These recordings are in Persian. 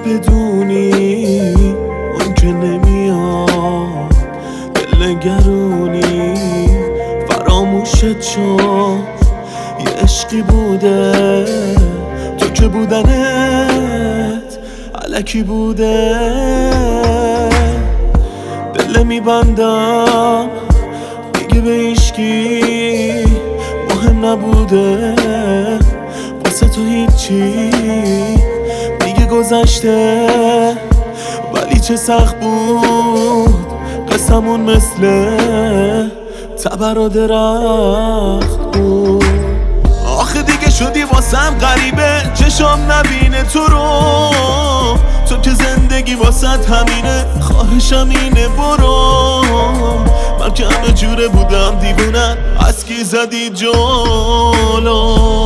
بدونی اون که نمیاد دل نگرونی فراموشت شد یه عشقی بوده تو که بودنت علکی بوده دل میبندم دیگه به هیچکی مهم نبوده واسه تو هیچی دیگه گذشته ولی چه سخت بود قسمون مثل تبر و درخت بود آخه دیگه شدی واسم غریبه چشم نبینه تو رو تو که زندگی واسط همینه خواهشم اینه برو من که همه جوره بودم دیوونم از کی زدی جلو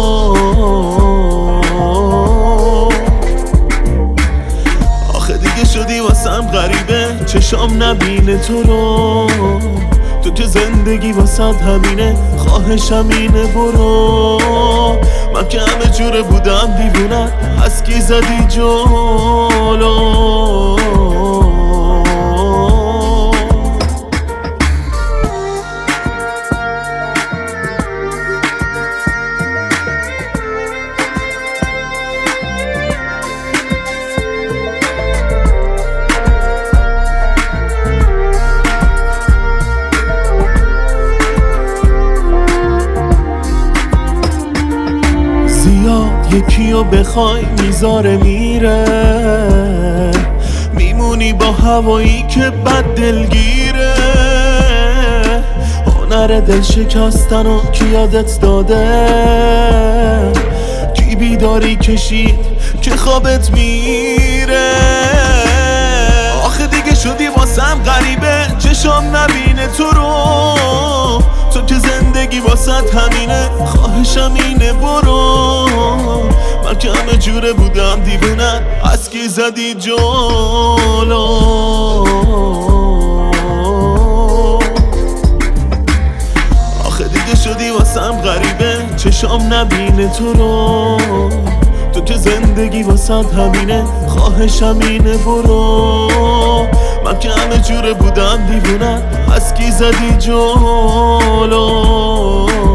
آخه دیگه شدی واسم غریبه چشم نبینه تو رو تو که زندگی واسط همینه خواهشم اینه برو من که همه جوره بودم دیوونم از کی زدی جلو زیاد یکیو بخوای میذاره میره میمونی با هوایی که بد دلگیره هنر دل شکستن و کی یادت داده کی بیداری کشید که خوابت میره آخه دیگه شدی واسم غریبه چشم نبینه تو رو تو که زندگی واسط همینه خواهشم اینه برو من که همه جوره بودم دیوونم از کی زدی جلو آخه دیگه شدی واسم غریبه چشم نبینه تو رو تو که زندگی واسط همینه خواهشم اینه برو من که همه جوره بودم دیوونم از کی زدی جلو